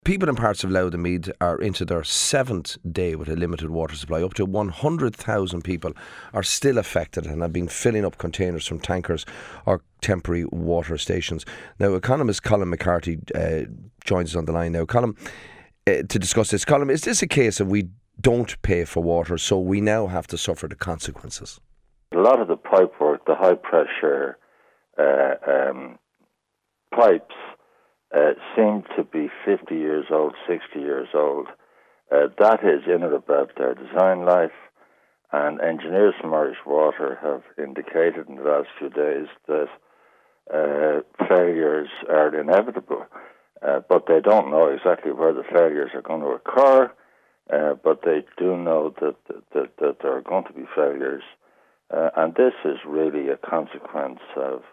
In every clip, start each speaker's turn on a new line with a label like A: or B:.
A: People in parts of Louth and Meath are into their 7th day with a limited water supply. Up to 100,000 people are still affected and have been filling up containers from tankers or temporary water stations. Now, economist Colin McCarthy joins us on the line now. Colin, to discuss this. Colin, is this a case of we don't pay for water, so we now have to suffer the consequences?
B: A lot of the pipework, the high pressure pipes, seem to be 50 years old, 60 years old. That is in or about their design life, and engineers from Irish Water have indicated in the last few days that failures are inevitable, but they don't know exactly where the failures are going to occur, but they do know that there are going to be failures, and this is really a consequence of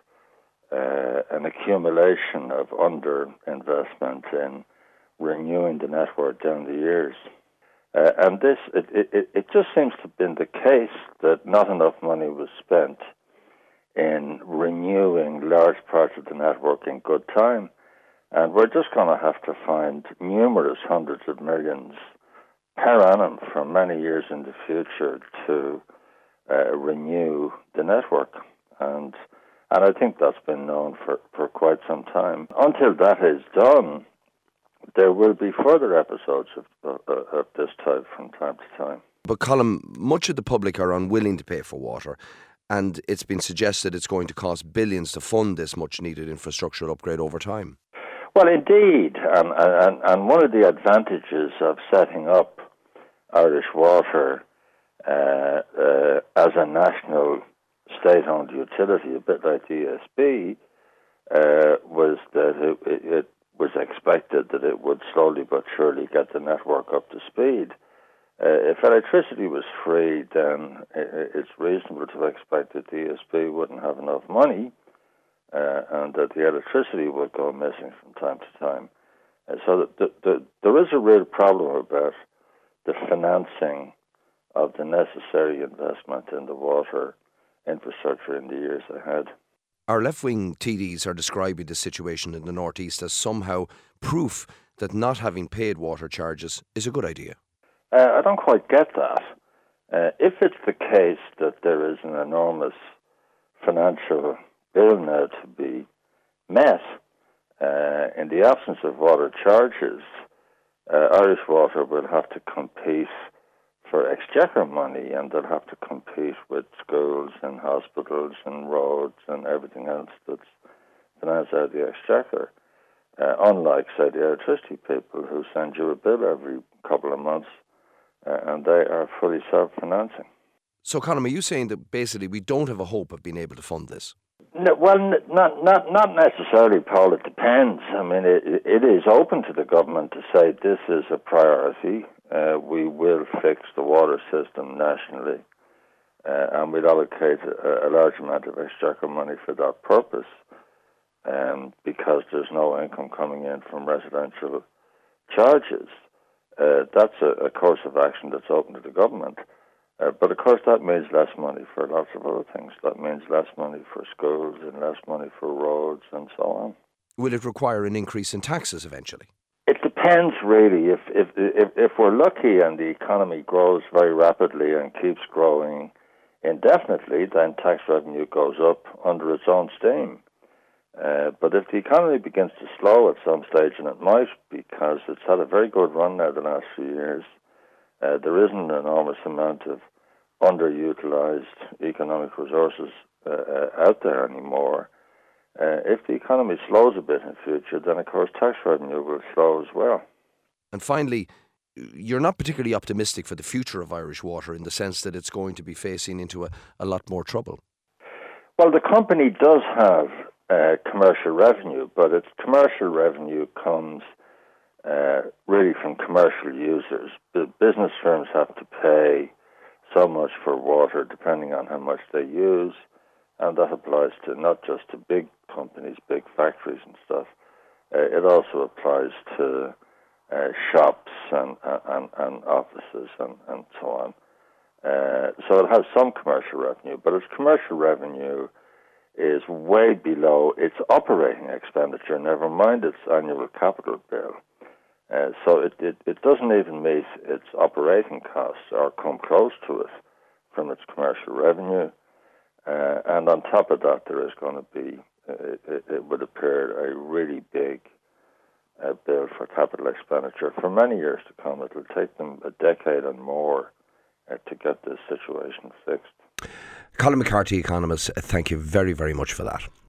B: an accumulation of underinvestment in renewing the network down the years. And this, it just seems to have been the case that not enough money was spent in renewing large parts of the network in good time. And we're just going to have to find numerous hundreds of millions per annum for many years in the future to renew the network. And I think that's been known for quite some time. Until that is done, there will be further episodes of this type from time to time.
A: But Colin, much of the public are unwilling to pay for water, and it's been suggested it's going to cost billions to fund this much needed infrastructural upgrade over time.
B: Well, indeed, and one of the advantages of setting up Irish Water as a national state-owned utility, a bit like the ESB, was that it was expected that it would slowly but surely get the network up to speed. If electricity was free, then it's reasonable to expect that the ESB wouldn't have enough money and that the electricity would go missing from time to time. So there is a real problem about the financing of the necessary investment in the water infrastructure in the years ahead.
A: Our left-wing TDs are describing the situation in the North East as somehow proof that not having paid water charges is a good idea.
B: I don't quite get that. If it's the case that there is an enormous financial bill now to be met, in the absence of water charges, Irish Water will have to compete for exchequer money, and they'll have to compete with schools and hospitals and roads and everything else that's financed out of the exchequer. Unlike, say, the electricity people who send you a bill every couple of months, and they are fully self-financing.
A: So, Colin, are you saying that basically we don't have a hope of being able to fund this?
B: No, well, not necessarily, Paul. It depends. I mean, it is open to the government to say this is a priority. We will fix the water system nationally, and we'll allocate a large amount of exchequer money for that purpose, because there's no income coming in from residential charges. That's a course of action that's open to the government. But of course that means less money for lots of other things. That means less money for schools and less money for roads and so on.
A: Will it require an increase in taxes eventually?
B: It depends really. If we're lucky and the economy grows very rapidly and keeps growing indefinitely, then tax revenue goes up under its own steam. But if the economy begins to slow at some stage, and it might, because it's had a very good run now the last few years, there isn't an enormous amount of underutilized economic resources out there anymore. If the economy slows a bit in the future, then of course tax revenue will slow as well.
A: And finally, you're not particularly optimistic for the future of Irish Water in the sense that it's going to be facing into a lot more trouble.
B: Well, the company does have commercial revenue, but its commercial revenue comes really from commercial users. The business firms have to pay so much for water depending on how much they use, and that applies to not just to big companies, big factories and stuff. It also applies to shops and offices and so on. So it has some commercial revenue, but its commercial revenue is way below its operating expenditure, never mind its annual capital bill. So it doesn't even meet its operating costs or come close to it from its commercial revenue. And on top of that, there is going to be, it would appear, a really big bill for capital expenditure for many years to come. It will take them a decade and more to get this situation fixed.
A: Colin McCarthy, economist, thank you very, very much for that.